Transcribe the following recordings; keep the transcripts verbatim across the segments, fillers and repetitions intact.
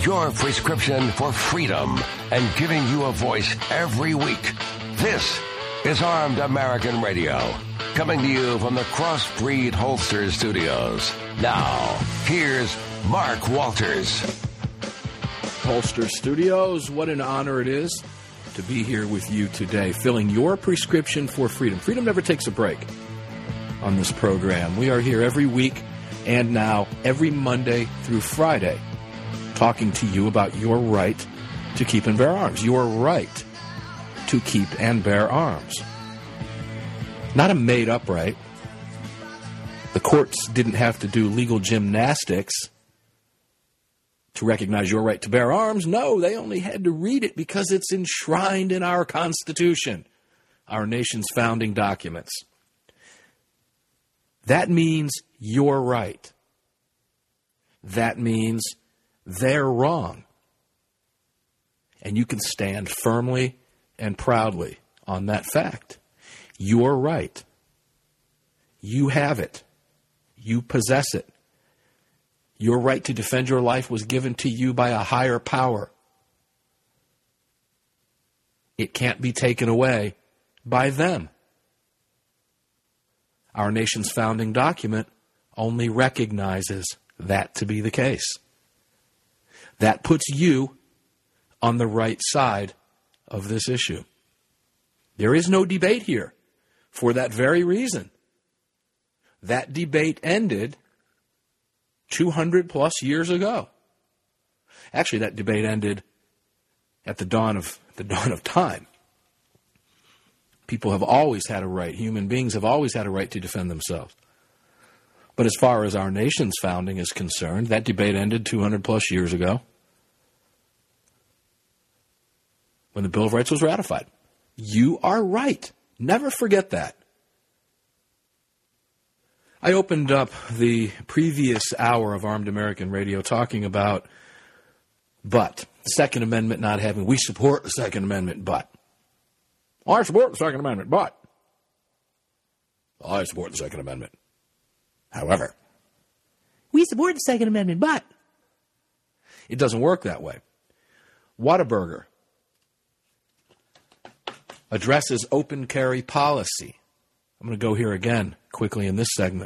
your prescription for freedom and giving you a voice every week. This is Armed American Radio, coming to you from the Crossbreed Holster Studios. Now, here's Mark Walters. Holster Studios, what an honor it is to be here with you today, filling your prescription for freedom. Freedom never takes a break on this program. We are here every week and now every Monday through Friday, talking to you about your right to keep and bear arms, your right to keep and bear arms. Not a made-up right. The courts didn't have to do legal gymnastics to recognize your right to bear arms. No, they only had to read it because it's enshrined in our Constitution, our nation's founding documents. That means you're right. That means they're wrong. And you can stand firmly and proudly on that fact. You're right. You have it. You possess it. Your right to defend your life was given to you by a higher power. It can't be taken away by them. Our nation's founding document only recognizes that to be the case. That puts you on the right side of this issue. There is no debate here for that very reason. That debate ended two hundred plus years ago. Actually, that debate ended at the dawn of the dawn of time. People have always had a right. Human beings have always had a right to defend themselves. But as far as our nation's founding is concerned, that debate ended two hundred plus years ago when the Bill of Rights was ratified. You are right. Never forget that. I opened up the previous hour of Armed American Radio talking about but, the Second Amendment not having, we support the Second Amendment, but. I support the Second Amendment, but. I support the Second Amendment. However, we support the Second Amendment, but. It doesn't work that way. Whataburger addresses open carry policy. I'm going to go here again quickly in this segment.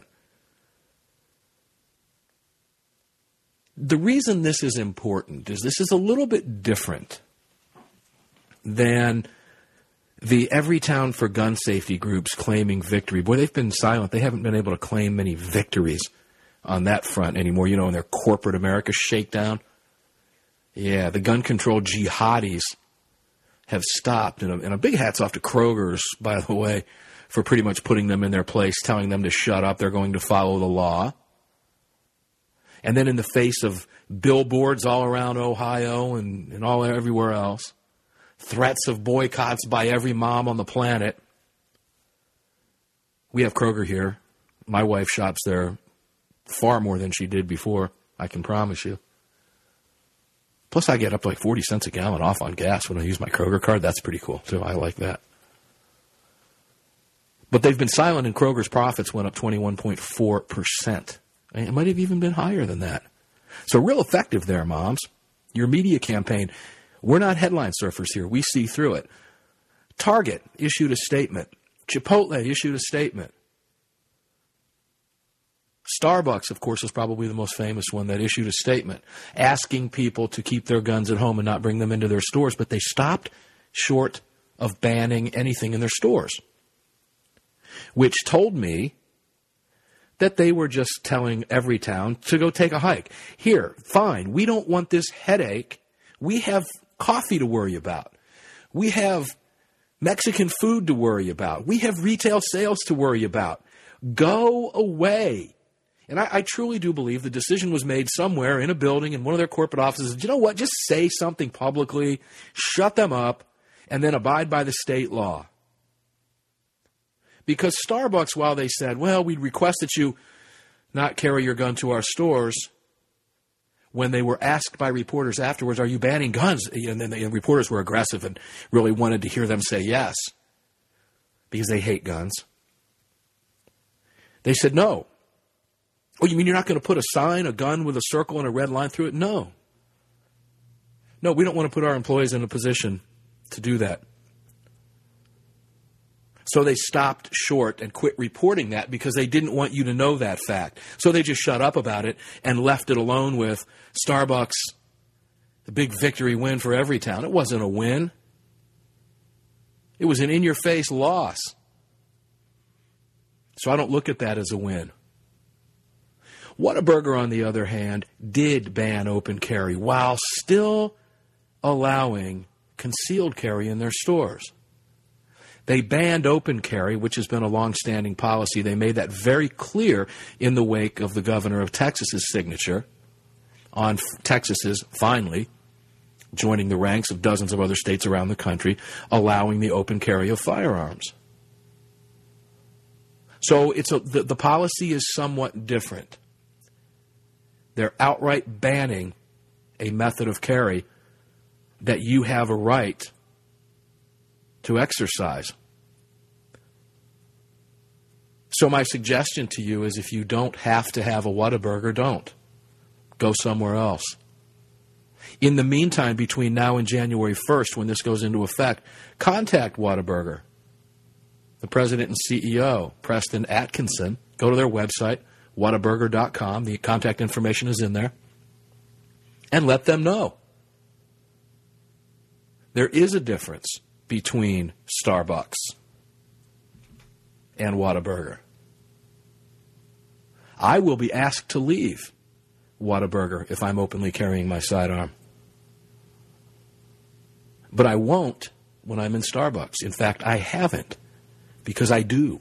The reason this is important is this is a little bit different than the Everytown for Gun Safety groups claiming victory. Boy, they've been silent. They haven't been able to claim many victories on that front anymore, you know, in their corporate America shakedown. Yeah, the gun control jihadis have stopped. And a, and a big hat's off to Kroger's, by the way, for pretty much putting them in their place, telling them to shut up. They're going to follow the law. And then in the face of billboards all around Ohio and, and all everywhere else, threats of boycotts by every mom on the planet, we have Kroger here. My wife shops there far more than she did before, I can promise you. Plus, I get up to like forty cents a gallon off on gas when I use my Kroger card. That's pretty cool, too. I like that. But they've been silent, and Kroger's profits went up twenty-one point four percent. It might have even been higher than that. So real effective there, moms. Your media campaign. We're not headline surfers here. We see through it. Target issued a statement. Chipotle issued a statement. Starbucks, of course, is probably the most famous one that issued a statement asking people to keep their guns at home and not bring them into their stores. But they stopped short of banning anything in their stores, which told me that they were just telling Everytown to go take a hike. Here, fine, we don't want this headache. We have coffee to worry about. We have Mexican food to worry about. We have retail sales to worry about. Go away. And I, I truly do believe the decision was made somewhere in a building in one of their corporate offices. You know what? Just say something publicly, shut them up, and then abide by the state law. Because Starbucks, while they said, well, we'd request that you not carry your gun to our stores, when they were asked by reporters afterwards, are you banning guns? And then the and reporters were aggressive and really wanted to hear them say yes, because they hate guns. They said no. Oh, you mean you're not going to put a sign, a gun with a circle and a red line through it? No. No, we don't want to put our employees in a position to do that. So they stopped short and quit reporting that because they didn't want you to know that fact. So they just shut up about it and left it alone with Starbucks, the big victory win for Everytown. It wasn't a win. It was an in-your-face loss. So I don't look at that as a win. Whataburger, on the other hand, did ban open carry while still allowing concealed carry in their stores. They banned open carry, which has been a long-standing policy. They made that very clear in the wake of the governor of Texas's signature on Texas's, finally, joining the ranks of dozens of other states around the country, allowing the open carry of firearms. So it's a, the, the policy is somewhat different. They're outright banning a method of carry that you have a right to exercise. So my suggestion to you is if you don't have to have a Whataburger, don't. Go somewhere else. In the meantime, between now and January first, when this goes into effect, contact Whataburger. The president and C E O, Preston Atkinson, go to their website, whataburger dot com. The contact information is in there. And let them know. There is a difference between Starbucks and Whataburger. I will be asked to leave Whataburger if I'm openly carrying my sidearm. But I won't when I'm in Starbucks. In fact, I haven't, because I do.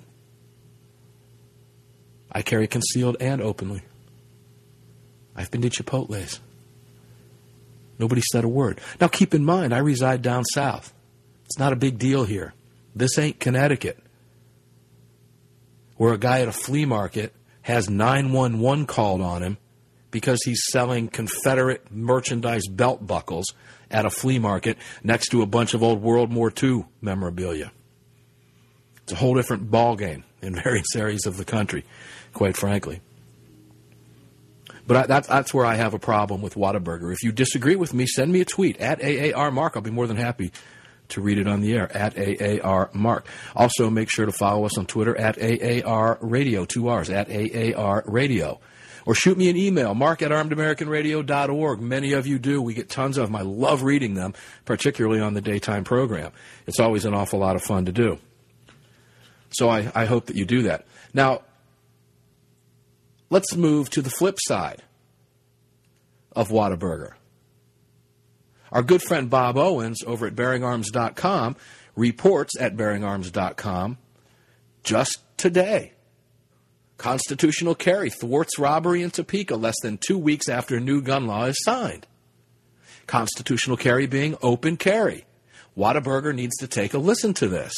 I carry concealed and openly. I've been to Chipotle's. Nobody said a word. Now, keep in mind, I reside down south. It's not a big deal here. This ain't Connecticut, where a guy at a flea market has nine one one called on him because he's selling Confederate merchandise belt buckles at a flea market next to a bunch of old World War Two memorabilia. It's a whole different ballgame in various areas of the country, quite frankly. But I, that's, that's where I have a problem with Whataburger. If you disagree with me, send me a tweet at A A R Mark. I'll be more than happy to read it on the air, at A A R Mark. Also, make sure to follow us on Twitter at A A R Radio, two R's, at A A R Radio. Or shoot me an email, mark at armed american radio dot org. Many of you do. We get tons of them. I love reading them, particularly on the daytime program. It's always an awful lot of fun to do. So I, I hope that you do that. Now, let's move to the flip side of Whataburger. Our good friend Bob Owens over at bearing arms dot com reports at bearing arms dot com just today. Constitutional carry thwarts robbery in Topeka less than two weeks after new gun law is signed. Constitutional carry being open carry. Whataburger needs to take a listen to this.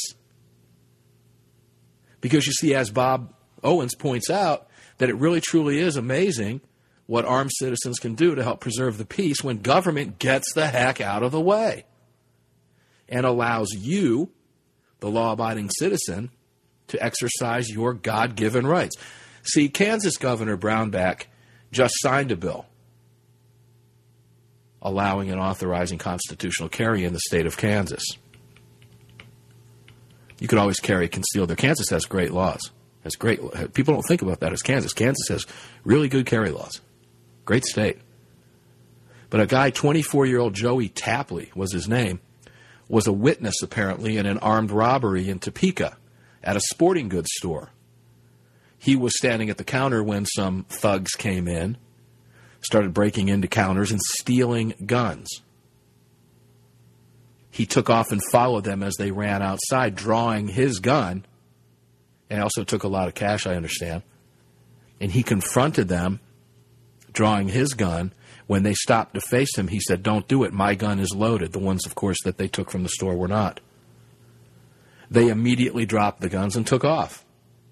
Because you see, as Bob Owens points out, that it really truly is amazing what armed citizens can do to help preserve the peace when government gets the heck out of the way and allows you, the law-abiding citizen, to exercise your God-given rights. See, Kansas Governor Brownback just signed a bill allowing and authorizing constitutional carry in the state of Kansas. You could always carry concealed there. Kansas has great laws. Has great. People don't think about that as Kansas. Kansas has really good carry laws. Great state. But a guy, twenty-four-year-old Joey Tapley was his name, was a witness apparently in an armed robbery in Topeka at a sporting goods store. He was standing at the counter when some thugs came in, started breaking into counters and stealing guns. He took off and followed them as they ran outside, drawing his gun. And also took a lot of cash, I understand. And he confronted them, drawing his gun. When they stopped to face him, he said, "Don't do it. My gun is loaded." The ones, of course, that they took from the store were not. They immediately dropped the guns and took off.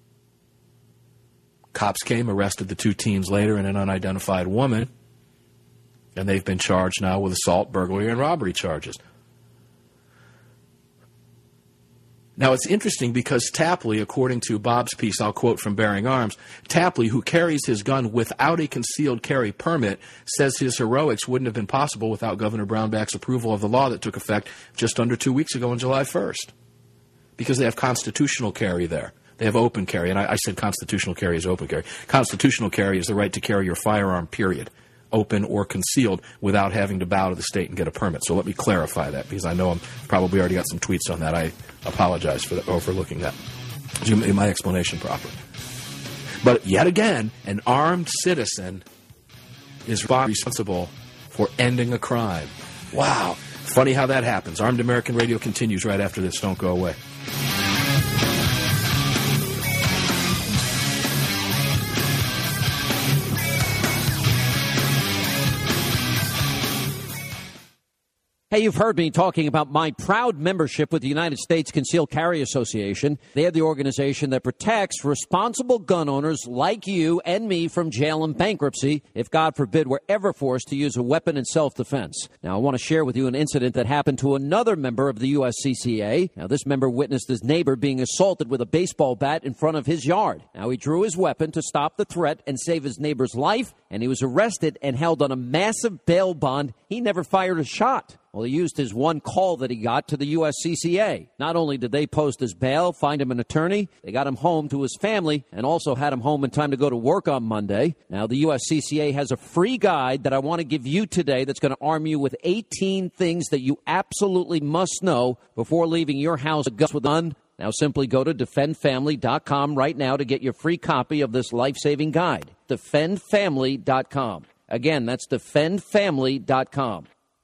Cops came, arrested the two teens later and an unidentified woman. And they've been charged now with assault, burglary, and robbery charges. Now, it's interesting because Tapley, according to Bob's piece, I'll quote from Bearing Arms, Tapley, who carries his gun without a concealed carry permit, says his heroics wouldn't have been possible without Governor Brownback's approval of the law that took effect just under two weeks ago on July first. Because they have constitutional carry there. They have open carry, and I, I said constitutional carry is open carry. Constitutional carry is the right to carry your firearm, period, open or concealed, without having to bow to the state and get a permit. So let me clarify that, because I know I'm probably already got some tweets on that. I apologize for the, overlooking that. You made my explanation proper. But yet again, an armed citizen is responsible for ending a crime. Wow. Funny how that happens. Armed American Radio continues right after this. Don't go away. Hey, you've heard me talking about my proud membership with the United States Concealed Carry Association. They are the organization that protects responsible gun owners like you and me from jail and bankruptcy if, God forbid, we're ever forced to use a weapon in self-defense. Now, I want to share with you an incident that happened to another member of the U S C C A. Now, this member witnessed his neighbor being assaulted with a baseball bat in front of his yard. Now, he drew his weapon to stop the threat and save his neighbor's life, and he was arrested and held on a massive bail bond. He never fired a shot. Well, he used his one call that he got to the U S C C A. Not only did they post his bail, find him an attorney, they got him home to his family, and also had him home in time to go to work on Monday. Now, the U S C C A has a free guide that I want to give you today that's going to arm you with eighteen things that you absolutely must know before leaving your house with a gun. Now, simply go to defend family dot com right now to get your free copy of this life-saving guide. defend family dot com. Again, that's defend family dot com.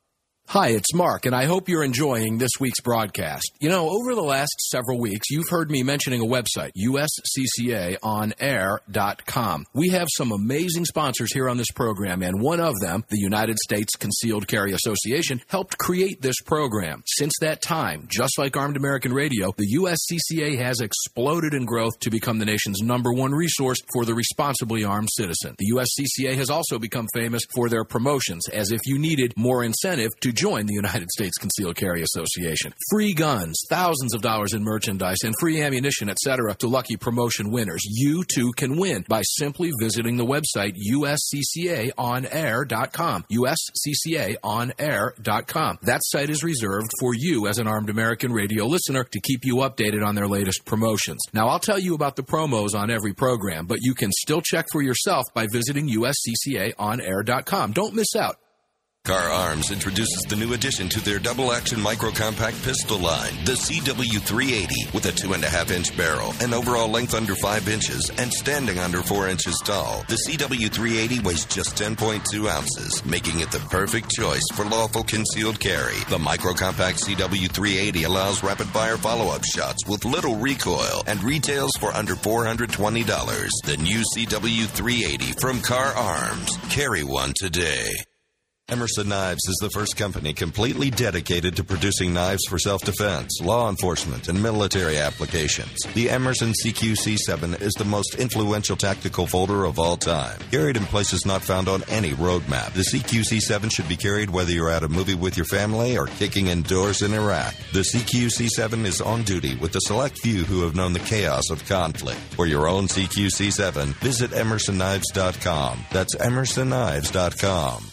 Hi, it's Mark, and I hope you're enjoying this week's broadcast. You know, over the last several weeks, you've heard me mentioning a website, U S C C A on air dot com. We have some amazing sponsors here on this program, and one of them, the United States Concealed Carry Association, helped create this program. Since that time, just like Armed American Radio, the U S C C A has exploded in growth to become the nation's number one resource for the responsibly armed citizen. The U S C C A has also become famous for their promotions, as if you needed more incentive to join the United States Concealed Carry Association. Free guns, thousands of dollars in merchandise, and free ammunition, et cetera to lucky promotion winners. You, too, can win by simply visiting the website U S C C A on air dot com. U S C C A on air dot com. That site is reserved for you as an Armed American Radio listener to keep you updated on their latest promotions. Now, I'll tell you about the promos on every program, but you can still check for yourself by visiting U S C C A on air dot com. Don't miss out. Car Arms introduces the new addition to their double-action micro-compact pistol line, the C W three eighty, with a two and a half inch barrel, an overall length under five inches, and standing under four inches tall. The C W three eighty weighs just ten point two ounces, making it the perfect choice for lawful concealed carry. The micro-compact C W three eighty allows rapid-fire follow-up shots with little recoil and retails for under four hundred twenty dollars. The new C W three eighty from Car Arms. Carry one today. Emerson Knives is the first company completely dedicated to producing knives for self-defense, law enforcement, and military applications. The Emerson C Q C seven is the most influential tactical folder of all time. Carried in places not found on any road map, the C Q C seven should be carried whether you're at a movie with your family or kicking indoors in Iraq. The C Q C seven is on duty with the select few who have known the chaos of conflict. For your own C Q C seven, visit emerson knives dot com. That's emerson knives dot com.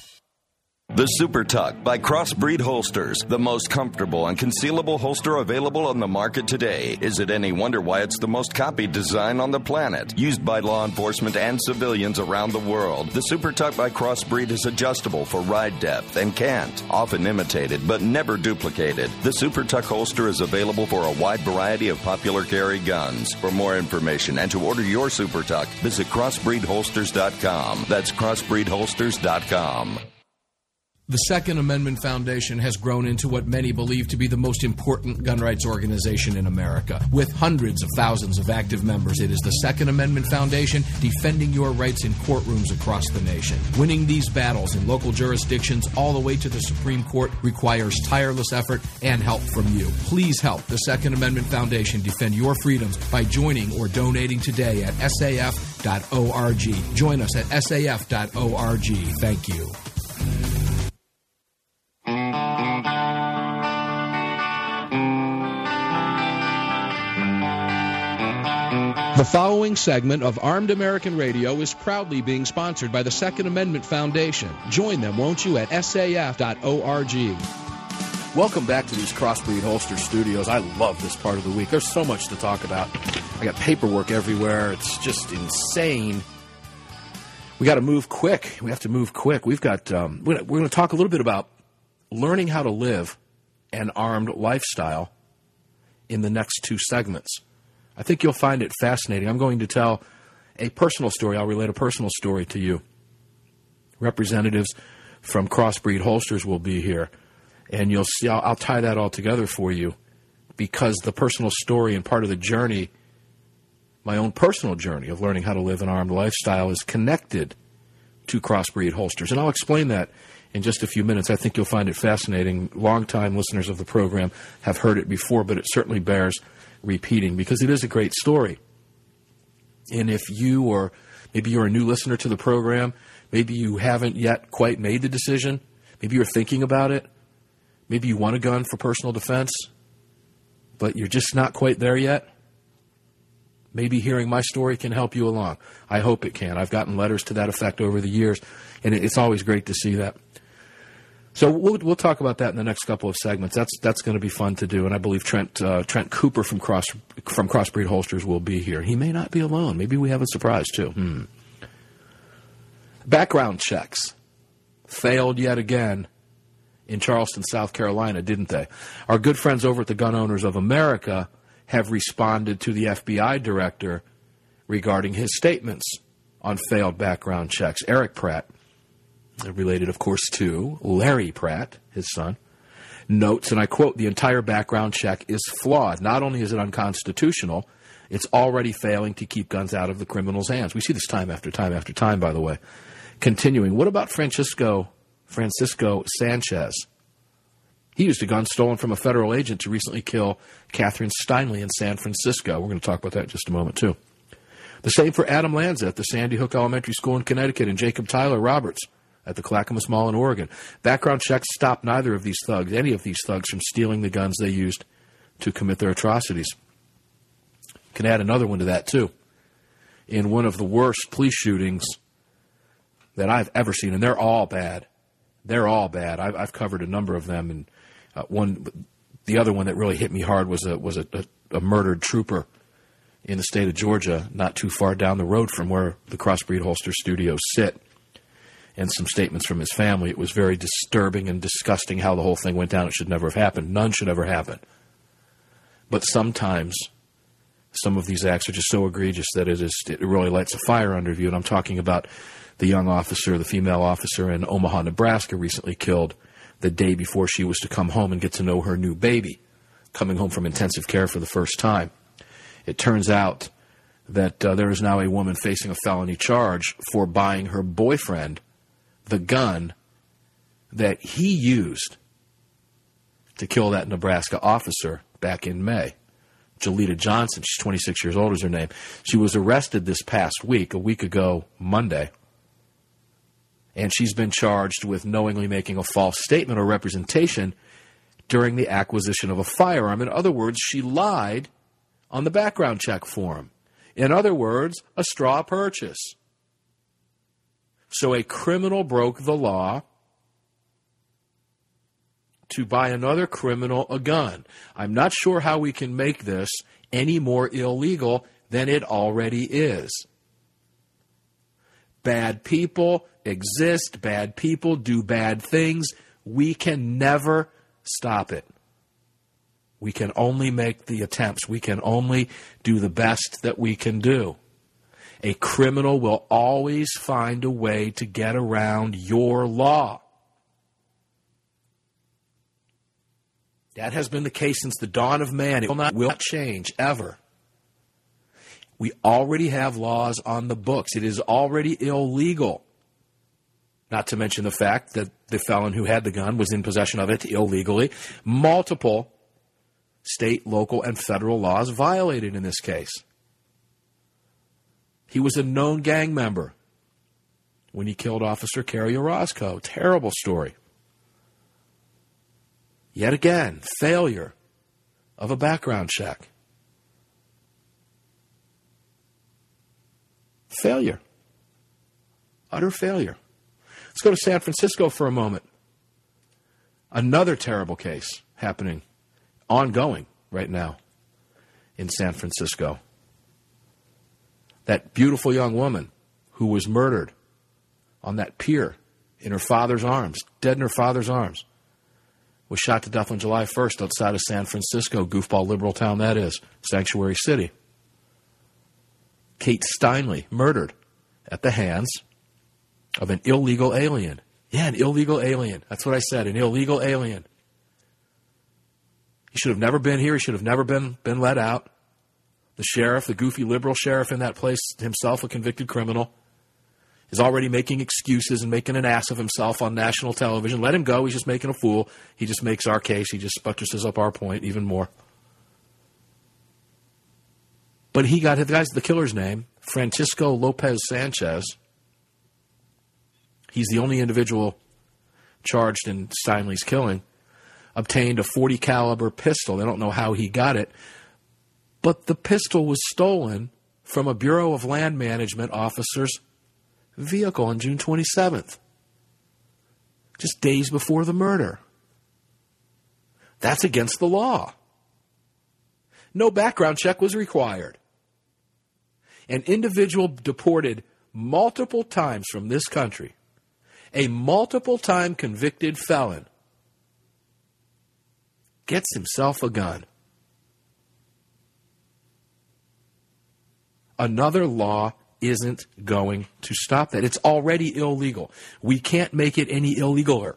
The Super Tuck by Crossbreed Holsters, the most comfortable and concealable holster available on the market today. Is it any wonder why it's the most copied design on the planet? Used by law enforcement and civilians around the world, the Super Tuck by Crossbreed is adjustable for ride depth and cant, often imitated but never duplicated. The Super Tuck holster is available for a wide variety of popular carry guns. For more information and to order your Super Tuck, visit crossbreed holsters dot com. That's crossbreed holsters dot com. The Second Amendment Foundation has grown into what many believe to be the most important gun rights organization in America. With hundreds of thousands of active members, it is the Second Amendment Foundation defending your rights in courtrooms across the nation. Winning these battles in local jurisdictions all the way to the Supreme Court requires tireless effort and help from you. Please help the Second Amendment Foundation defend your freedoms by joining or donating today at S A F dot org. Join us at S A F dot org. Thank you. The following segment of Armed American Radio is proudly being sponsored by the Second Amendment Foundation. Join them, won't you, at S A F dot org. Welcome back to these Crossbreed Holster Studios. I love this part of the week. There's so much to talk about. I got paperwork everywhere. It's just insane. We got to move quick. We have to move quick. We've got. Um, we're going to talk a little bit about learning how to live an armed lifestyle in the next two segments. I think you'll find it fascinating. I'm going to tell a personal story. I'll relate a personal story to you. Representatives from Crossbreed Holsters will be here, and you'll see. I'll, I'll tie that all together for you because the personal story and part of the journey, my own personal journey of learning how to live an armed lifestyle, is connected to Crossbreed Holsters, and I'll explain that in just a few minutes. I think you'll find it fascinating. Longtime listeners of the program have heard it before, but it certainly bears repeating because it is a great story. And if you, or maybe you're a new listener to the program, maybe you haven't yet quite made the decision, maybe you're thinking about it, maybe you want a gun for personal defense, but you're just not quite there yet, maybe hearing my story can help you along. I hope it can. I've gotten letters to that effect over the years, and it's always great to see that. So we'll we'll talk about that in the next couple of segments. That's that's going to be fun to do, and I believe Trent uh, Trent Cooper from Cross from Crossbreed Holsters will be here. He may not be alone. Maybe we have a surprise too. Hmm. Background checks failed yet again in Charleston, South Carolina, didn't they? Our good friends over at the Gun Owners of America have responded to the F B I director regarding his statements on failed background checks. Eric Pratt, related, of course, to Larry Pratt, his son, notes, and I quote, "The entire background check is flawed. Not only is it unconstitutional, it's already failing to keep guns out of the criminal's hands." We see this time after time after time, by the way. Continuing, what about Francisco Francisco Sanchez? He used a gun stolen from a federal agent to recently kill Catherine Steinle in San Francisco. We're going to talk about that in just a moment, too. The same for Adam Lanza at the Sandy Hook Elementary School in Connecticut and Jacob Tyler Roberts at the Clackamas Mall in Oregon. Background checks stopped neither of these thugs, any of these thugs, from stealing the guns they used to commit their atrocities. Can add another one to that, too. In one of the worst police shootings that I've ever seen, and they're all bad. They're all bad. I've, I've covered a number of them, and uh, one, the other one that really hit me hard was a was a, a, a murdered trooper in the state of Georgia, not too far down the road from where the Crossbreed Holster Studios sit. And some statements from his family. It was very disturbing and disgusting how the whole thing went down. It should never have happened. None should ever happen. But sometimes some of these acts are just so egregious that it is it really lights a fire under you. And I'm talking about the young officer, the female officer in Omaha, Nebraska, recently killed the day before she was to come home and get to know her new baby, coming home from intensive care for the first time. It turns out that uh, there is now a woman facing a felony charge for buying her boyfriend the gun that he used to kill that Nebraska officer back in May. Jalita Johnson, she's twenty-six years old is her name. She was arrested this past week, a week ago Monday, and she's been charged with knowingly making a false statement or representation during the acquisition of a firearm. In other words, she lied on the background check form. In other words, a straw purchase. So a criminal broke the law to buy another criminal a gun. I'm not sure how we can make this any more illegal than it already is. Bad people exist. Bad people do bad things. We can never stop it. We can only make the attempts. We can only do the best that we can do. A criminal will always find a way to get around your law. That has been the case since the dawn of man. It will not, will not change, ever. We already have laws on the books. It is already illegal. Not to mention the fact that the felon who had the gun was in possession of it illegally. Multiple state, local, and federal laws violated in this case. He was a known gang member when he killed Officer Kerry Orozco. Terrible story. Yet again, failure of a background check. Failure. Utter failure. Let's go to San Francisco for a moment. Another terrible case happening, ongoing right now in San Francisco. That beautiful young woman who was murdered on that pier in her father's arms, dead in her father's arms, was shot to death on July first outside of San Francisco, goofball liberal town that is, Sanctuary City. Kate Steinle, murdered at the hands of an illegal alien. Yeah, an illegal alien. That's what I said, an illegal alien. He should have never been here. He should have never been, been let out. The sheriff, the goofy liberal sheriff in that place, himself a convicted criminal, is already making excuses and making an ass of himself on national television. Let him go. He's just making a fool. He just makes our case. He just buttresses up our point even more. But he got, the guy's the killer's name, Francisco Lopez Sanchez. He's the only individual charged in Steinle's killing. Obtained a forty caliber pistol. They don't know how he got it. But the pistol was stolen from a Bureau of Land Management officer's vehicle on June twenty-seventh. Just days before the murder. That's against the law. No background check was required. An individual deported multiple times from this country, a multiple-time convicted felon, gets himself a gun. Another law isn't going to stop that. It's already illegal. We can't make it any illegaler.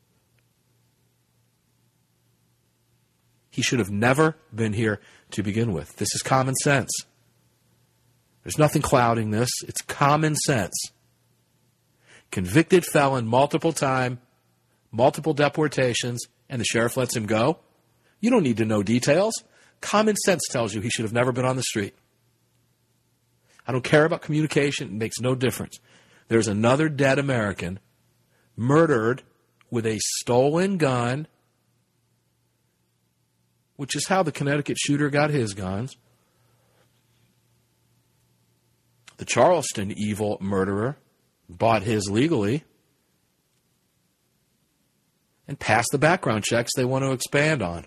He should have never been here to begin with. This is common sense. There's nothing clouding this. It's common sense. Convicted felon, multiple time, multiple deportations, and the sheriff lets him go? You don't need to know details. Common sense tells you he should have never been on the street. I don't care about communication. It makes no difference. There's another dead American murdered with a stolen gun, which is how the Connecticut shooter got his guns. The Charleston evil murderer bought his legally and passed the background checks they want to expand on,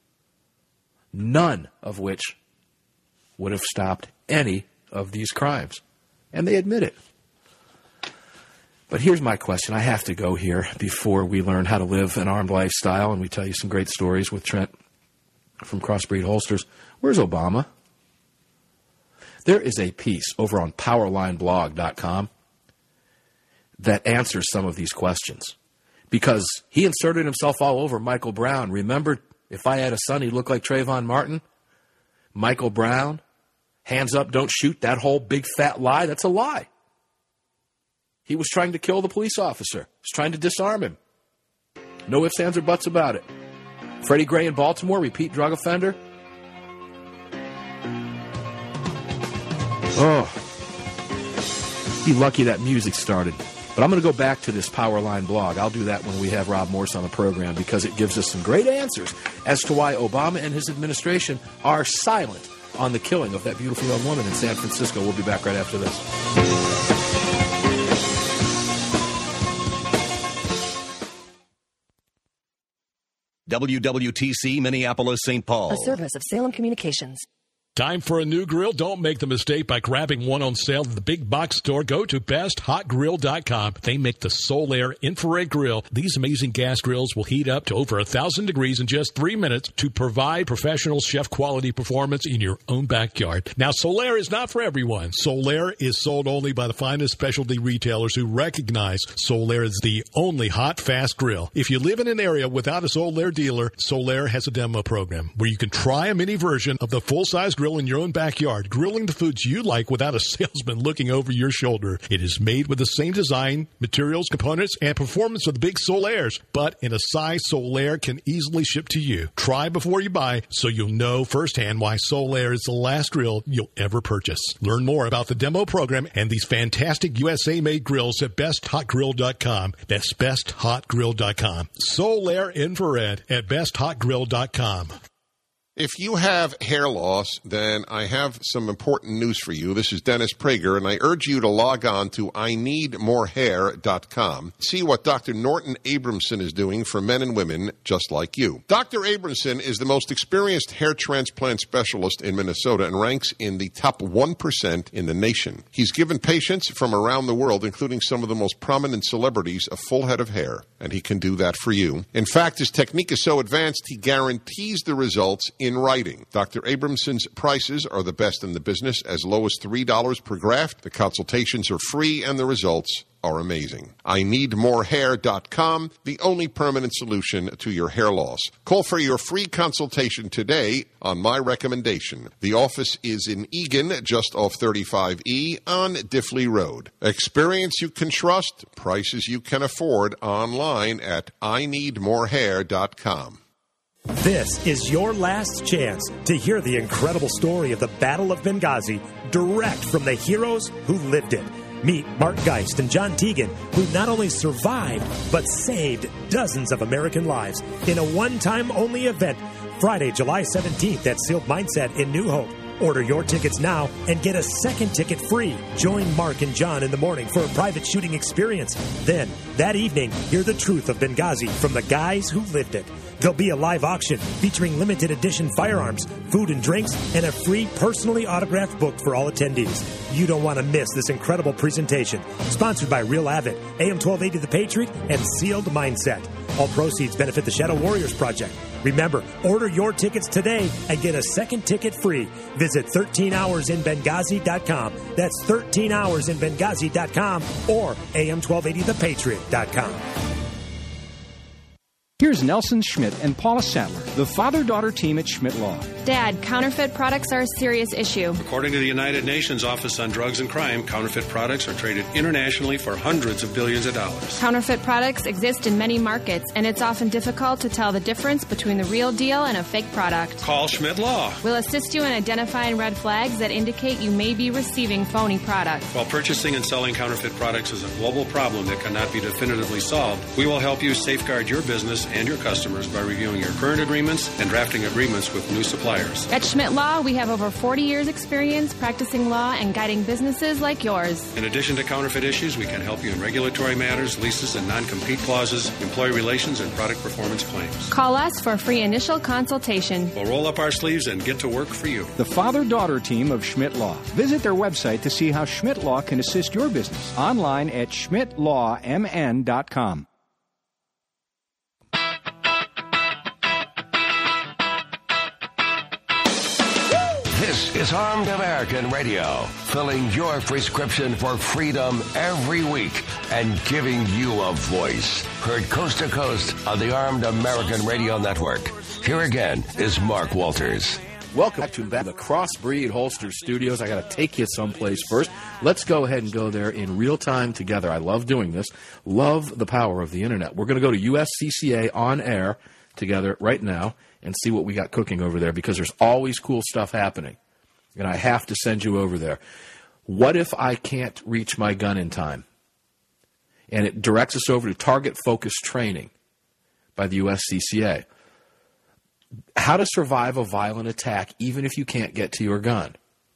none of which would have stopped any of these crimes. And they admit it. But here's my question. I have to go here before we learn how to live an armed lifestyle and we tell you some great stories with Trent from Crossbreed Holsters. Where's Obama? There is a piece over on powerline blog dot com that answers some of these questions because he inserted himself all over Michael Brown. Remember, if I had a son, he'd look like Trayvon Martin. Michael Brown, hands up, don't shoot, that whole big fat lie, that's a lie. He was trying to kill the police officer. He was trying to disarm him. No ifs, ands, or buts about it. Freddie Gray in Baltimore, repeat drug offender. Oh, be lucky that music started. But I'm going to go back to this Powerline blog. I'll do that when we have Rob Morse on the program because it gives us some great answers as to why Obama and his administration are silent on the killing of that beautiful young woman in San Francisco. We'll be back right after this. W W T C Minneapolis Saint Paul. A service of Salem Communications. Time for a new grill? Don't make the mistake by grabbing one on sale at the big box store. Go to best hot grill dot com. They make the Solaire infrared grill. These amazing gas grills will heat up to over one thousand degrees in just three minutes to provide professional chef quality performance in your own backyard. Now, Solaire is not for everyone. Solaire is sold only by the finest specialty retailers who recognize Solaire is the only hot, fast grill. If you live in an area without a Solaire dealer, Solaire has a demo program where you can try a mini version of the full-size grill in your own backyard, grilling the foods you like without a salesman looking over your shoulder. It is made with the same design, materials, components, and performance of the big Solaires, but in a size Solaire can easily ship to you. Try before you buy so you'll know firsthand why Solaire is the last grill you'll ever purchase. Learn more about the demo program and these fantastic U S A-made grills at best hot grill dot com. That's best hot grill dot com. Solaire Infrared at best hot grill dot com. If you have hair loss, then I have some important news for you. This is Dennis Prager, and I urge you to log on to I need more hair dot com. See what Doctor Norton Abramson is doing for men and women just like you. Doctor Abramson is the most experienced hair transplant specialist in Minnesota and ranks in the top one percent in the nation. He's given patients from around the world, including some of the most prominent celebrities, a full head of hair, and he can do that for you. In fact, his technique is so advanced, he guarantees the results in writing. Doctor Abramson's prices are the best in the business, as low as three dollars per graft. The consultations are free, and the results are amazing. I need more hair dot com, the only permanent solution to your hair loss. Call for your free consultation today on my recommendation. The office is in Eagan, just off thirty-five E on Diffley Road. Experience you can trust, prices you can afford, online at I need more hair dot com. This is your last chance to hear the incredible story of the Battle of Benghazi direct from the heroes who lived it. Meet Mark Geist and John Teagan, who not only survived, but saved dozens of American lives in a one-time only event, Friday, July seventeenth at Sealed Mindset in New Hope. Order your tickets now and get a second ticket free. Join Mark and John in the morning for a private shooting experience. Then, that evening, hear the truth of Benghazi from the guys who lived it. There'll be a live auction featuring limited edition firearms, food and drinks, and a free personally autographed book for all attendees. You don't want to miss this incredible presentation. Sponsored by Real Avid, A M twelve eighty The Patriot, and Sealed Mindset. All proceeds benefit the Shadow Warriors Project. Remember, order your tickets today and get a second ticket free. Visit thirteen hours in Benghazi dot com. That's thirteen hours in Benghazi dot com or A M twelve eighty the patriot dot com. Here's Nelson Schmidt and Paula Sadler, the father-daughter team at Schmidt Law. Dad, counterfeit products are a serious issue. According to the United Nations Office on Drugs and Crime, counterfeit products are traded internationally for hundreds of billions of dollars. Counterfeit products exist in many markets, and it's often difficult to tell the difference between the real deal and a fake product. Call Schmidt Law. We'll assist you in identifying red flags that indicate you may be receiving phony products. While purchasing and selling counterfeit products is a global problem that cannot be definitively solved, we will help you safeguard your business and your customers by reviewing your current agreements and drafting agreements with new suppliers. At Schmidt Law, we have over forty years experience practicing law and guiding businesses like yours. In addition to counterfeit issues, we can help you in regulatory matters, leases and non-compete clauses, employee relations, and product performance claims. Call us for a free initial consultation. We'll roll up our sleeves and get to work for you. The father-daughter team of Schmidt Law. Visit their website to see how Schmidt Law can assist your business. Online at schmidt law m n dot com. This is Armed American Radio, filling your prescription for freedom every week and giving you a voice. Heard coast to coast on the Armed American Radio Network. Here again is Mark Walters. Welcome back to the Crossbreed Holster Studios. I got to take you someplace first. Let's go ahead and go there in real time together. I love doing this. Love the power of the internet. We're going to go to U S C C A on air together right now and see what we got cooking over there, because there's always cool stuff happening, and I have to send you over there. What if I can't reach my gun in time? And it directs us over to Target Focus Training by the U S C C A. How to survive a violent attack even if you can't get to your gun.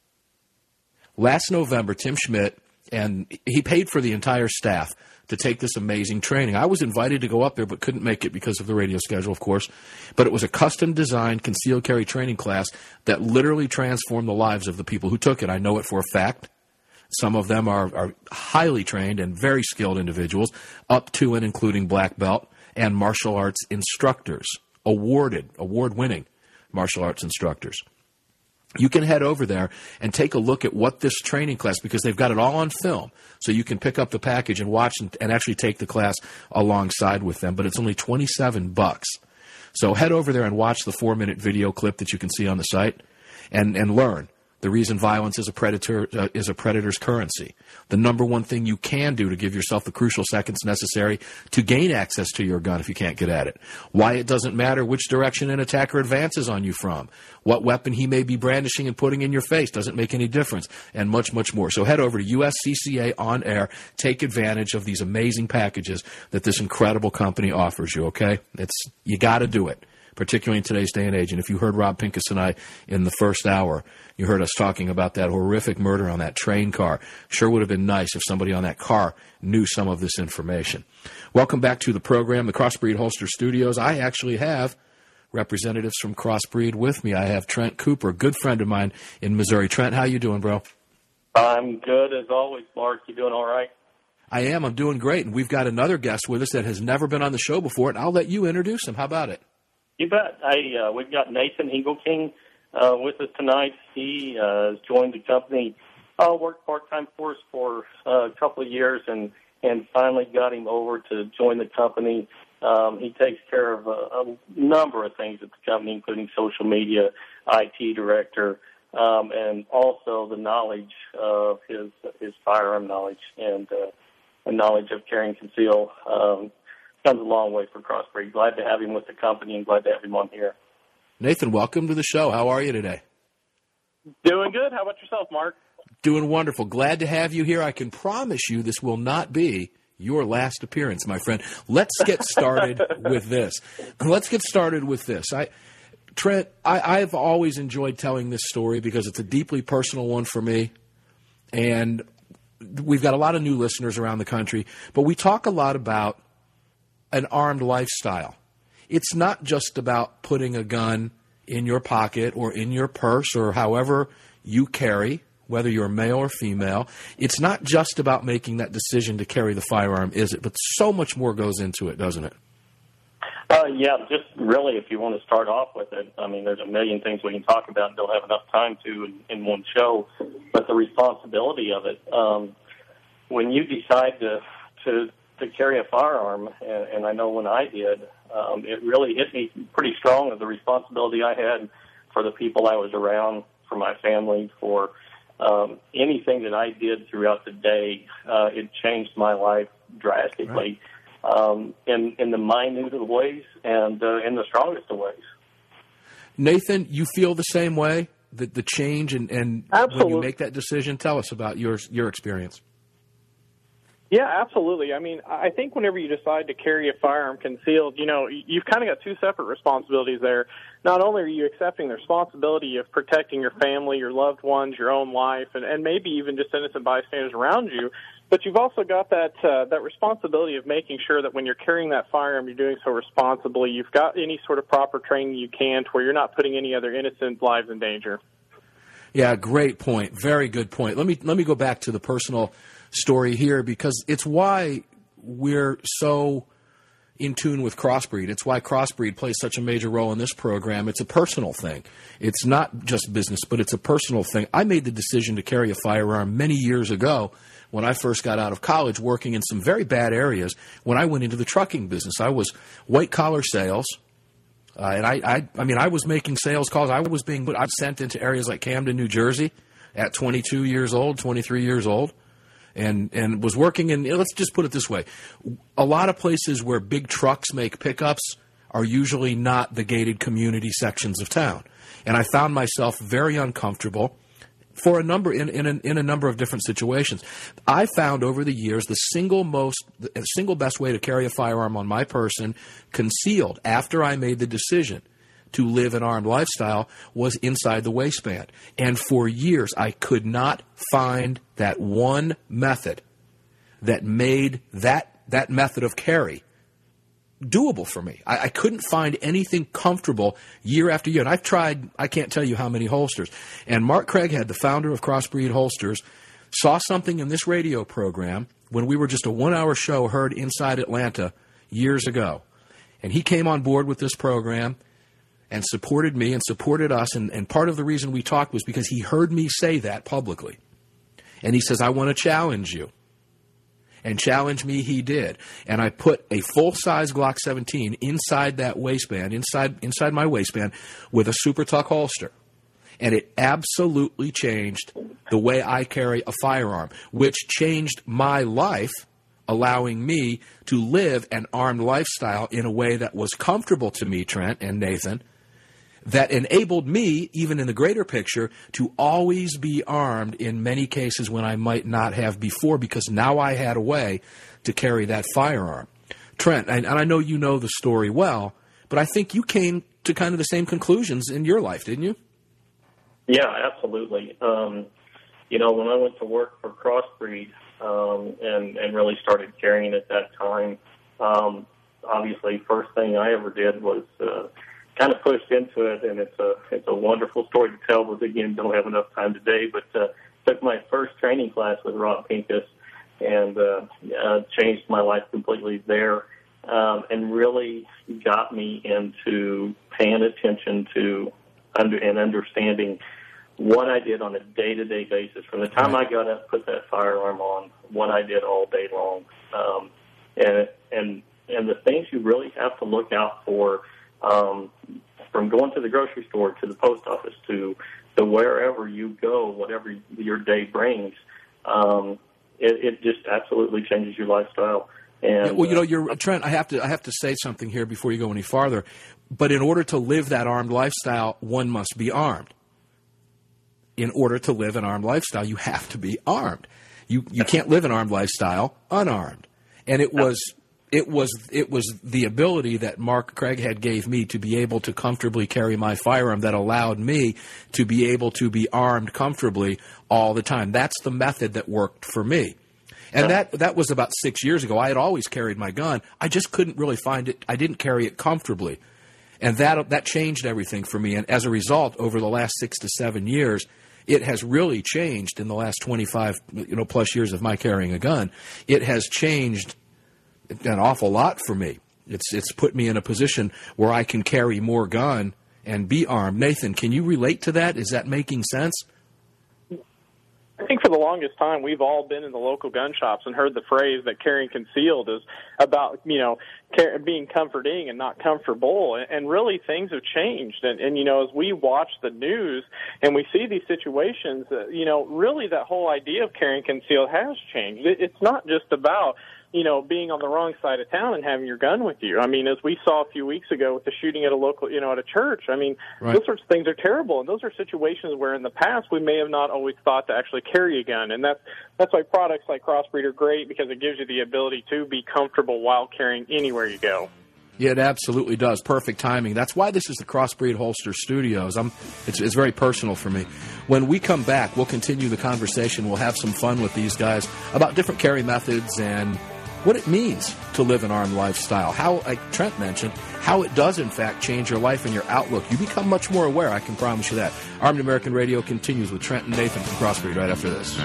Last November, Tim Schmidt, and he paid for the entire staff to take this amazing training. I was invited to go up there but couldn't make it because of the radio schedule, of course. But it was a custom-designed concealed carry training class that literally transformed the lives of the people who took it. I know it for a fact. Some of them are, are highly trained and very skilled individuals, up to and including black belt and martial arts instructors, awarded, award-winning martial arts instructors. You can head over there and take a look at what this training class, because they've got it all on film, so you can pick up the package and watch and, and actually take the class alongside with them, but it's only twenty-seven bucks. So head over there and watch the four-minute video clip that you can see on the site and, and learn the reason violence is a predator uh, is a predator's currency. The number one thing you can do to give yourself the crucial seconds necessary to gain access to your gun if you can't get at it. Why it doesn't matter which direction an attacker advances on you from. What weapon he may be brandishing and putting in your face doesn't make any difference, and much, much more. So head over to U S C C A on air. Take advantage of these amazing packages that this incredible company offers you, okay? It's you got to do it. particularly in today's day and age. And if you heard Rob Pincus and I in the first hour, you heard us talking about that horrific murder on that train car. Sure would have been nice if somebody on that car knew some of this information. Welcome back to the program, the Crossbreed Holster Studios. I actually have representatives from Crossbreed with me. I have Trent Cooper, a good friend of mine in Missouri. Trent, how you doing, bro? I'm good as always, Mark. You doing all right? I am. I'm doing great. And we've got another guest with us that has never been on the show before, and I'll let you introduce him. How about it? You bet. I, uh, we've got Nathan Eagleking uh, with us tonight. He uh, has joined the company, uh, worked part-time for us for uh, a couple of years, and, and finally got him over to join the company. Um, he takes care of a, a number of things at the company, including social media, I T director, um, and also the knowledge of his his firearm knowledge and uh, the knowledge of carry and conceal um, comes a long way for Crossbreed. Glad to have him with the company and glad to have him on here. Nathan, welcome to the show. How are you today? Doing good. How about yourself, Mark? Doing wonderful. Glad to have you here. I can promise you this will not be your last appearance, my friend. Let's get started with this. Let's get started with this. I, Trent, I, I've always enjoyed telling this story because it's a deeply personal one for me. And we've got a lot of new listeners around the country, but we talk a lot about an armed lifestyle. It's not just about putting a gun in your pocket or in your purse or however you carry, whether you're male or female. It's not just about making that decision to carry the firearm, is it? But so much more goes into it, doesn't it? Uh, yeah, just really if you want to start off with it, I mean, there's a million things we can talk about and don't have enough time to in, in one show, but the responsibility of it. Um, when you decide to, to, to carry a firearm, and, and I know when I did, um, it really hit me pretty strong of the responsibility I had for the people I was around, for my family, for Um, anything that I did throughout the day, uh, it changed my life drastically, right. um, in, in the minute of ways and uh, in the strongest of ways. Nathan, you feel the same way, the, the change, and, and when you make that decision, tell us about your, your experience. Yeah, absolutely. I mean, I think whenever you decide to carry a firearm concealed, you know, you've kind of got two separate responsibilities there. Not only are you accepting the responsibility of protecting your family, your loved ones, your own life, and, and maybe even just innocent bystanders around you, but you've also got that uh, that responsibility of making sure that when you're carrying that firearm, you're doing so responsibly. You've got any sort of proper training you can to where you're not putting any other innocent lives in danger. Yeah, great point. Very good point. Let me let me go back to the personal story here because it's why we're so in tune with Crossbreed. It's why Crossbreed plays such a major role in this program. It's a personal thing. It's not just business, but it's a personal thing. I made the decision to carry a firearm many years ago when I first got out of college, working in some very bad areas. When I went into the trucking business, I was white-collar sales. Uh, and I, I, I mean, I was making sales calls. I was being I was sent into areas like Camden, New Jersey at twenty-two years old, twenty-three years old. And and was working in, let's just put it this way, a lot of places where big trucks make pickups are usually not the gated community sections of town. And I found myself very uncomfortable for a number in in a, in a number of different situations. I found over the years the single most, the single best way to carry a firearm on my person, concealed after I made the decision to live an armed lifestyle, was inside the waistband. And for years, I could not find that one method that made that that method of carry doable for me. I, I couldn't find anything comfortable year after year. And I've tried, I can't tell you how many holsters. And Mark Craighead, the founder of Crossbreed Holsters, saw something in this radio program when we were just a one-hour show heard inside Atlanta years ago. And he came on board with this program and supported me and supported us. And, and part of the reason we talked was because he heard me say that publicly. And he says, I want to challenge you. And challenge me he did. And I put a full-size Glock seventeen inside that waistband, inside inside my waistband, with a Super Tuck holster. And it absolutely changed the way I carry a firearm, which changed my life, allowing me to live an armed lifestyle in a way that was comfortable to me, Trent and Nathan, that enabled me, even in the greater picture, to always be armed in many cases when I might not have before, because now I had a way to carry that firearm. Trent, and I know you know the story well, but I think you came to kind of the same conclusions in your life, didn't you? Yeah, absolutely. Um, you know, when I went to work for Crossbreed um, and, and really started carrying at that time, um, obviously, first thing I ever did was uh, kind of pushed into it, and it's a it's a wonderful story to tell, but again, don't have enough time today. But uh, took my first training class with Rob Pincus, and uh, uh, changed my life completely there, um, and really got me into paying attention to under, and understanding what I did on a day-to-day basis. From the time I got up, put that firearm on, what I did all day long, um, and and and the things you really have to look out for, um, from going to the grocery store to the post office to to wherever you go, whatever your day brings. Um, It, it just absolutely changes your lifestyle. And yeah, well, you know, you're Trent. I have to I have to say something here before you go any farther. But in order to live that armed lifestyle, one must be armed. In order to live an armed lifestyle, you have to be armed. You you can't live an armed lifestyle unarmed. And it was it was it was the ability that Mark Craighead gave me to be able to comfortably carry my firearm that allowed me to be able to be armed comfortably all the time. That's the method that worked for me. And that that was about six years ago. I had always carried my gun. I just couldn't really find it. I didn't carry it comfortably. And that that changed everything for me. And as a result, over the last six to seven years, it has really changed in the last twenty-five you know, plus years of my carrying a gun. It has changed an awful lot for me. It's it's put me in a position where I can carry more gun and be armed. Nathan, can you relate to that? Is that making sense? I think for the longest time, we've all been in the local gun shops and heard the phrase that carrying concealed is about, you know, car- being comforting and not comfortable. And, and really, things have changed. And, and, you know, as we watch the news and we see these situations, uh, you know, really that whole idea of carrying concealed has changed. It, it's not just about, you know, being on the wrong side of town and having your gun with you. I mean, as we saw a few weeks ago with the shooting at a local, you know, at a church, I mean, right. Those sorts of things are terrible. And those are situations where in the past we may have not always thought to actually carry a gun. And that's, that's why products like Crossbreed are great, because it gives you the ability to be comfortable while carrying anywhere you go. Yeah, it absolutely does. Perfect timing. That's why this is the Crossbreed Holster Studios. I'm, it's, it's very personal for me. When we come back, we'll continue the conversation. We'll have some fun with these guys about different carry methods and what it means to live an armed lifestyle. How, like Trent mentioned, how it does, in fact, change your life and your outlook. You become much more aware, I can promise you that. Armed American Radio continues with Trent and Nathan from Crossbreed right after this.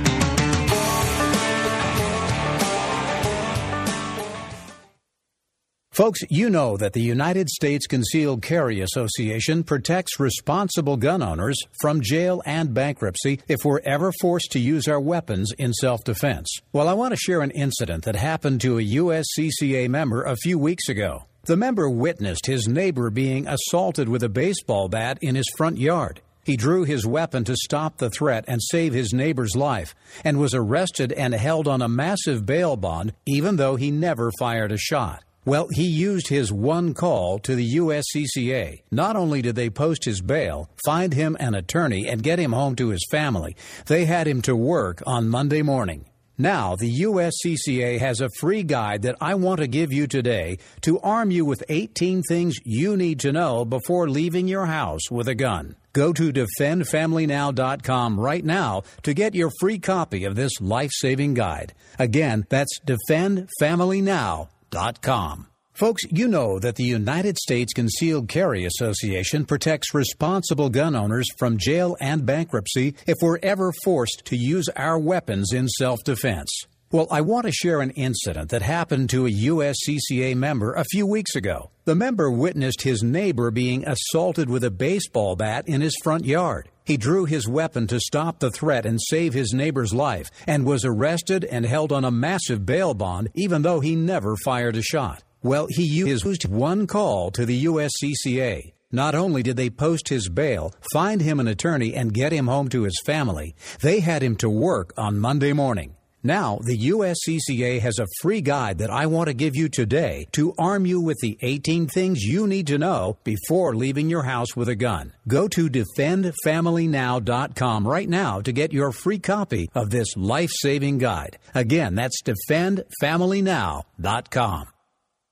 Folks, you know that the United States Concealed Carry Association protects responsible gun owners from jail and bankruptcy if we're ever forced to use our weapons in self-defense. Well, I want to share an incident that happened to a U S C C A member a few weeks ago. The member witnessed his neighbor being assaulted with a baseball bat in his front yard. He drew his weapon to stop the threat and save his neighbor's life, and was arrested and held on a massive bail bond, even though he never fired a shot. Well, he used his one call to the U S C C A. Not only did they post his bail, find him an attorney, and get him home to his family, they had him to work on Monday morning. Now, the U S C C A has a free guide that I want to give you today to arm you with eighteen things you need to know before leaving your house with a gun. Go to defend family now dot com right now to get your free copy of this life-saving guide. Again, that's defend family now dot com. Folks, you know that the United States Concealed Carry Association protects responsible gun owners from jail and bankruptcy if we're ever forced to use our weapons in self-defense. Well, I want to share an incident that happened to a U S C C A member a few weeks ago. The member witnessed his neighbor being assaulted with a baseball bat in his front yard. He drew his weapon to stop the threat and save his neighbor's life, and was arrested and held on a massive bail bond, even though he never fired a shot. Well, he used one call to the U S C C A. Not only did they post his bail, find him an attorney, and get him home to his family, they had him to work on Monday morning. Now, the U S C C A has a free guide that I want to give you today to arm you with the eighteen things you need to know before leaving your house with a gun. Go to defend family now dot com right now to get your free copy of this life-saving guide. Again, that's defend family now dot com.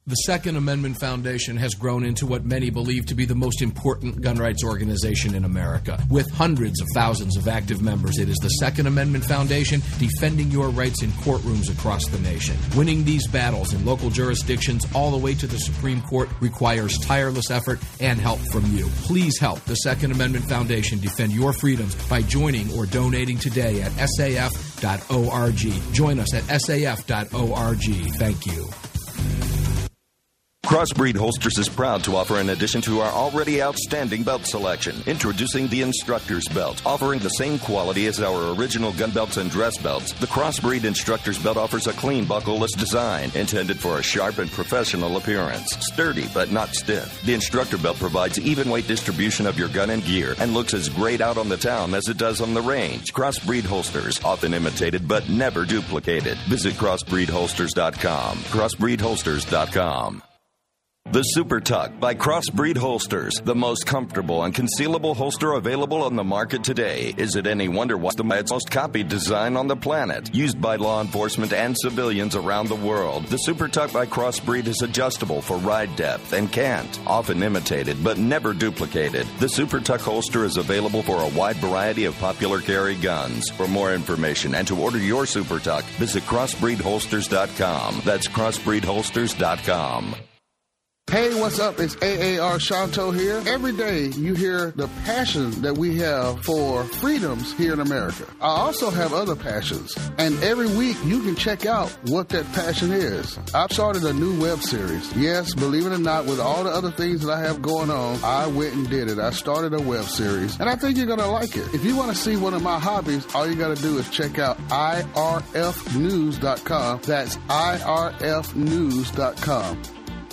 The Second Amendment Foundation has grown into what many believe to be the most important gun rights organization in America. With hundreds of thousands of active members, it is the Second Amendment Foundation defending your rights in courtrooms across the nation. Winning these battles in local jurisdictions all the way to the Supreme Court requires tireless effort and help from you. Please help the Second Amendment Foundation defend your freedoms by joining or donating today at S A F dot org. Join us at S A F dot org. Thank you. Crossbreed Holsters is proud to offer, in addition to our already outstanding belt selection, introducing the Instructor's Belt. Offering the same quality as our original gun belts and dress belts, the Crossbreed Instructor's Belt offers a clean, buckleless design intended for a sharp and professional appearance. Sturdy but not stiff, the Instructor Belt provides even weight distribution of your gun and gear and looks as great out on the town as it does on the range. Crossbreed Holsters, often imitated but never duplicated. Visit crossbreed holsters dot com. crossbreed holsters dot com. The Super Tuck by Crossbreed Holsters, the most comfortable and concealable holster available on the market today. Is it any wonder why it's the most copied design on the planet? Used by law enforcement and civilians around the world, the Super Tuck by Crossbreed is adjustable for ride depth and cant. Often imitated but never duplicated, the Super Tuck holster is available for a wide variety of popular carry guns. For more information and to order your Super Tuck, visit crossbreed holsters dot com. That's crossbreed holsters dot com. Hey, what's up? It's A A R Shanto here. Every day you hear the passion that we have for freedoms here in America. I also have other passions, and every week you can check out what that passion is. I've started a new web series. Yes, believe it or not, with all the other things that I have going on, I went and did it. I started a web series, and I think you're going to like it. If you want to see one of my hobbies, all you got to do is check out I R F news dot com. That's I R F news dot com.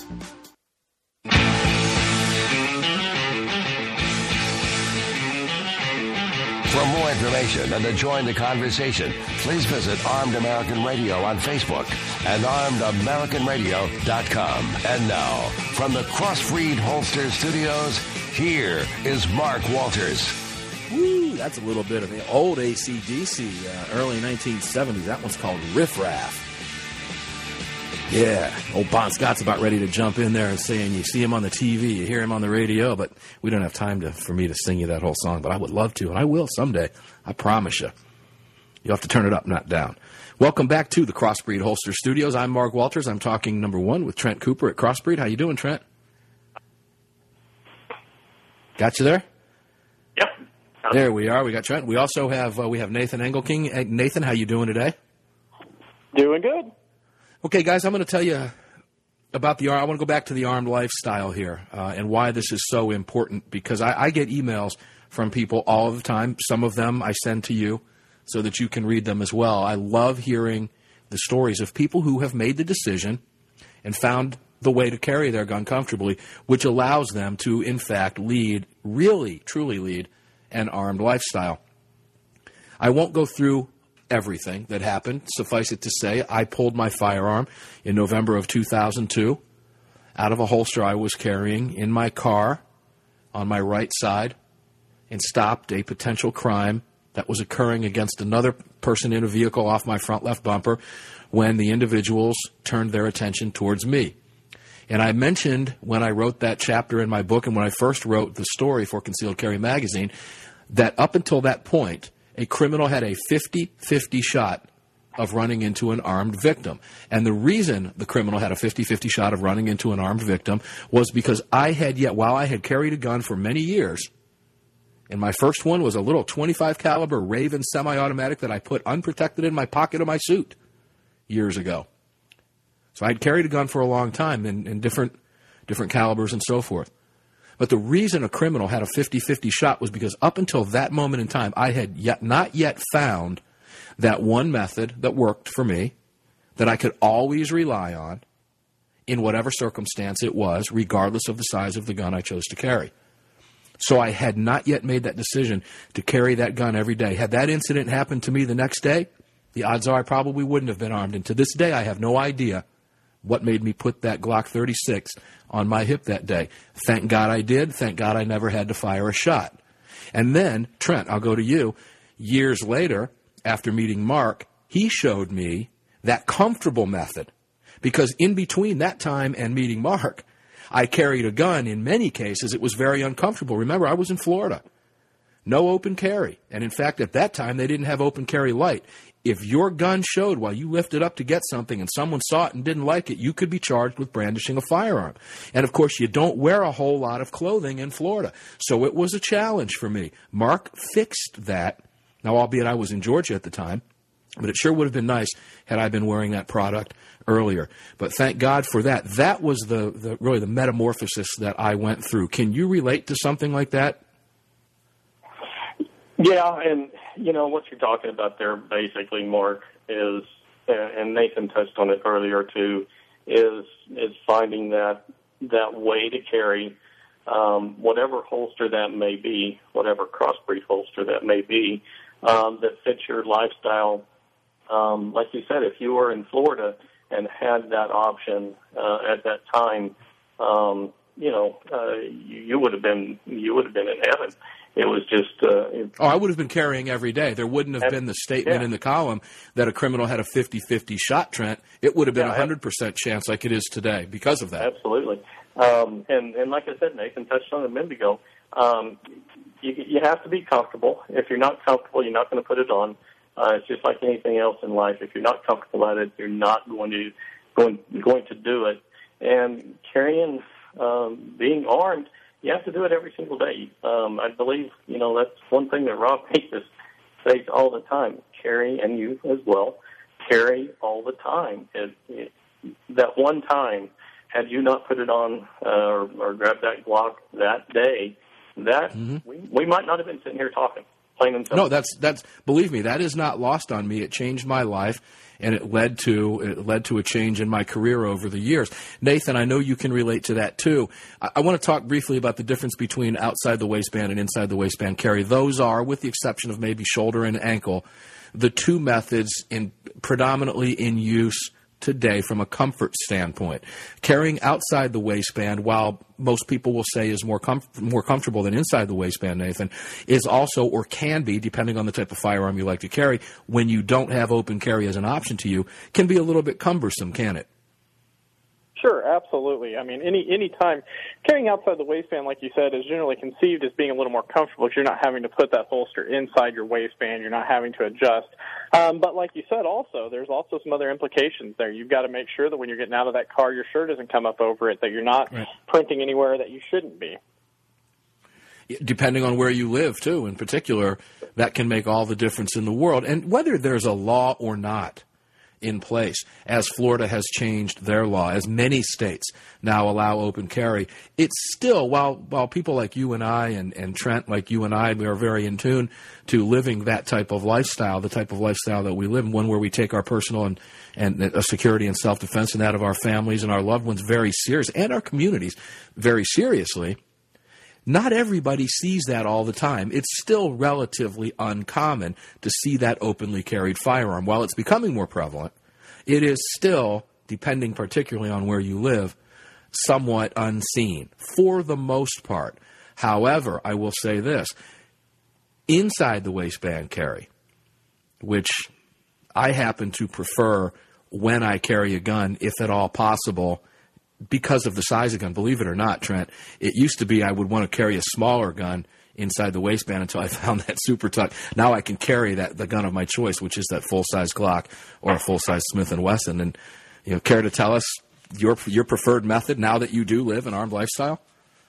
For more information and to join the conversation, please visit Armed American Radio on Facebook and armed american radio dot com. And now, from the Crossbreed Holster Studios, here is Mark Walters. Woo, that's a little bit of the old A C D C, uh, early nineteen seventies. That one's called Riff Raff. Yeah, old Bon Scott's about ready to jump in there and saying you see him on the T V, you hear him on the radio, but we don't have time to for me to sing you that whole song, but I would love to, and I will someday. I promise you. You'll have to turn it up, not down. Welcome back to the Crossbreed Holster Studios. I'm Mark Walters. I'm talking number one with Trent Cooper at Crossbreed. How you doing, Trent? Got you there? Yep. There we are. We got Trent. We also have uh, we have Nathan Engelking. Nathan, how you doing today? Doing good. Okay, guys, I'm going to tell you about the I want to go back to the armed lifestyle here uh, and why this is so important, because I, I get emails from people all the time. Some of them I send to you so that you can read them as well. I love hearing the stories of people who have made the decision and found the way to carry their gun comfortably, which allows them to, in fact, lead, really, truly lead an armed lifestyle. I won't go through everything that happened. Suffice it to say, I pulled my firearm in November of two thousand two out of a holster I was carrying in my car on my right side and stopped a potential crime that was occurring against another person in a vehicle off my front left bumper when the individuals turned their attention towards me. And I mentioned when I wrote that chapter in my book and when I first wrote the story for Concealed Carry Magazine that up until that point, a criminal had a fifty-fifty shot of running into an armed victim. And the reason the criminal had a fifty-fifty shot of running into an armed victim was because I had yet, while I had carried a gun for many years, and my first one was a little twenty-five caliber Raven semi-automatic that I put unprotected in my pocket of my suit years ago. So I'd carried a gun for a long time in, in different different calibers and so forth. But the reason a criminal had a fifty-fifty shot was because up until that moment in time, I had yet not yet found that one method that worked for me, that I could always rely on in whatever circumstance it was, regardless of the size of the gun I chose to carry. So I had not yet made that decision to carry that gun every day. Had that incident happened to me the next day, the odds are I probably wouldn't have been armed. And to this day, I have no idea what made me put that Glock thirty-six on my hip that day. Thank God I did. Thank God I never had to fire a shot. And then, Trent, I'll go to you. Years later, after meeting Mark, he showed me that comfortable method Because in between that time and meeting Mark, I carried a gun. In many cases, it was very uncomfortable. Remember, I was in Florida. No open carry. And in fact, at that time, they didn't have open carry light. If your gun showed while you lifted up to get something and someone saw it and didn't like it, you could be charged with brandishing a firearm. And, of course, you don't wear a whole lot of clothing in Florida. So it was a challenge for me. Mark fixed that. Now, albeit I was in Georgia at the time, but it sure would have been nice had I been wearing that product earlier. But thank God for that. That was the, the really the metamorphosis that I went through. Can you relate to something like that? Yeah, and, you know, what you're talking about there basically, Mark, is, and Nathan touched on it earlier too, is is finding that that way to carry um, whatever holster that may be, whatever crossbreed holster that may be, um, that fits your lifestyle. Um, like you said, if you were in Florida and had that option uh, at that time, um, you know, uh, you, you would have been you would have been in heaven. It was just... Uh, it, oh, I would have been carrying every day. There wouldn't have and, been the statement yeah. in the column that a criminal had a fifty-fifty shot, Trent. It would have been yeah, a one hundred percent chance like it is today because of that. Absolutely. Um, and, and like I said, Nathan touched on it a minute ago. Um, you, you have to be comfortable. If you're not comfortable, you're not going to put it on. Uh, it's just like anything else in life. If you're not comfortable at it, you're not going to going, going to do it. And carrying, um, being armed, you have to do it every single day. Um, I believe, you know, that's one thing that Rob Pecos says all the time. Carry, and you as well, carry all the time. It, it, that one time, had you not put it on uh, or, or grabbed that Glock that day, that mm-hmm. we, we might not have been sitting here talking. Plain and simple. No, that's that's. Believe me, that is not lost on me. It changed my life, and it led to it led to a change in my career over the years. Nathan, I know you can relate to that too. I, I want to talk briefly about the difference between outside the waistband and inside the waistband carry. Those are, with the exception of maybe shoulder and ankle, the two methods in predominantly in use today from a comfort standpoint. Carrying outside the waistband, while most people will say is more com- more comfortable than inside the waistband, Nathan, is also, or can be, depending on the type of firearm you like to carry, when you don't have open carry as an option to you, can be a little bit cumbersome, can it? Sure, absolutely. I mean, any any time carrying outside the waistband, like you said, is generally conceived as being a little more comfortable because you're not having to put that holster inside your waistband. You're not having to adjust. Um, but like you said, also, there's also some other implications there. You've got to make sure that when you're getting out of that car, your shirt doesn't come up over it, that you're not right. printing anywhere that you shouldn't be. Depending on where you live, too, in particular, that can make all the difference in the world. And whether there's a law or not in place, as Florida has changed their law, as many states now allow open carry, it's still, while while people like you and I and, and Trent, like you and I, we are very in tune to living that type of lifestyle, the type of lifestyle that we live, one where we take our personal and, and uh, security and self-defense and that of our families and our loved ones very serious, and our communities very seriously. Not everybody sees that all the time. It's still relatively uncommon to see that openly carried firearm. While it's becoming more prevalent, it is still, depending particularly on where you live, somewhat unseen for the most part. However, I will say this. Inside the waistband carry, which I happen to prefer when I carry a gun, if at all possible, because of the size of gun, believe it or not, Trent, it used to be I would want to carry a smaller gun inside the waistband until I found that Super Tuck. Now I can carry that the gun of my choice, which is that full-size Glock or a full-size Smith and Wesson. And, you know, care to tell us your your preferred method now that you do live an armed lifestyle?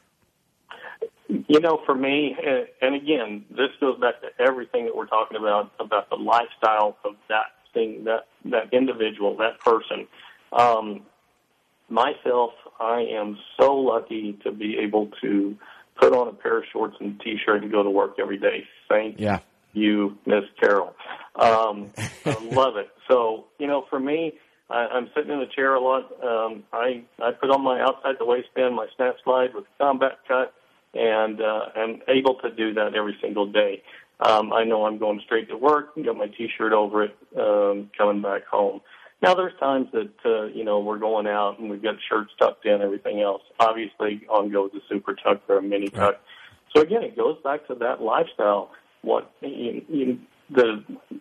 You know, for me, and again, this goes back to everything that we're talking about, about the lifestyle of that thing, that, that individual, that person. Um, Myself, I am so lucky to be able to put on a pair of shorts and a T-shirt and go to work every day. Thank yeah. you, Miss Carol. Um, I love it. So, you know, for me, I, I'm sitting in a chair a lot. Um, I, I put on my outside the waistband, my snap slide with a combat cut, and uh, I'm able to do that every single day. Um, I know I'm going straight to work, got my T-shirt over it, um, coming back home. Now, there's times that, uh, you know, we're going out and we've got shirts tucked in, everything else. Obviously, on goes a Super Tuck or a mini tuck. So, again, it goes back to that lifestyle. What you, you, the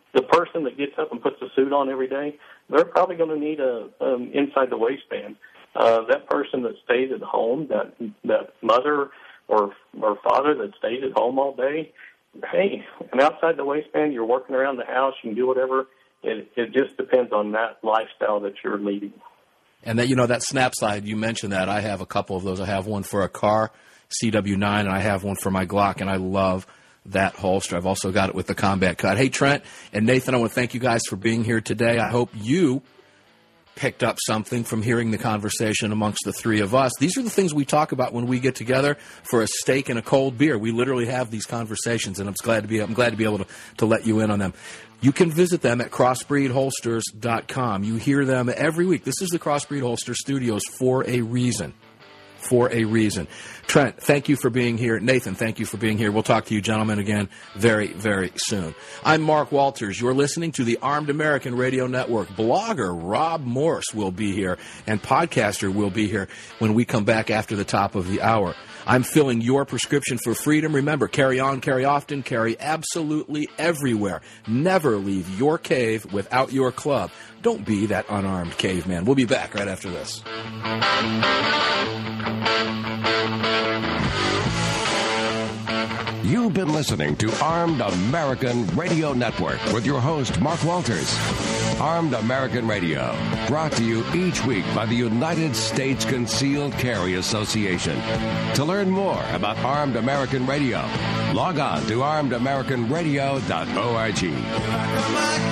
the person that gets up and puts a suit on every day, they're probably going to need a um, inside the waistband. Uh, that person that stays at home, that that mother or or father that stays at home all day, hey, an outside the waistband, you're working around the house, you can do whatever. It, it just depends on that lifestyle that you're leading. And that, you know, that snap slide, you mentioned that. I have a couple of those. I have one for a car, C W nine, and I have one for my Glock, and I love that holster. I've also got it with the combat cut. Hey, Trent and Nathan, I want to thank you guys for being here today. I hope you picked up something from hearing the conversation amongst the three of us. These are the things we talk about when we get together for a steak and a cold beer. We literally have these conversations, and I'm glad to be I'm glad to be able to, to let you in on them. You can visit them at crossbreed holsters dot com. You hear them every week. This is the Crossbreed Holster Studios for a reason. For a reason. Trent, thank you for being here. Nathan, thank you for being here. We'll talk to you gentlemen again very, very soon. I'm Mark Walters. You're listening to the Armed American Radio Network. Blogger Rob Morse will be here, and podcaster will be here when we come back after the top of the hour. I'm filling your prescription for freedom. Remember, carry on, carry often, carry absolutely everywhere. Never leave your cave without your club. Don't be that unarmed caveman. We'll be back right after this. You've been listening to Armed American Radio Network with your host, Mark Walters. Armed American Radio, brought to you each week by the United States Concealed Carry Association. To learn more about Armed American Radio, log on to armed american radio dot org.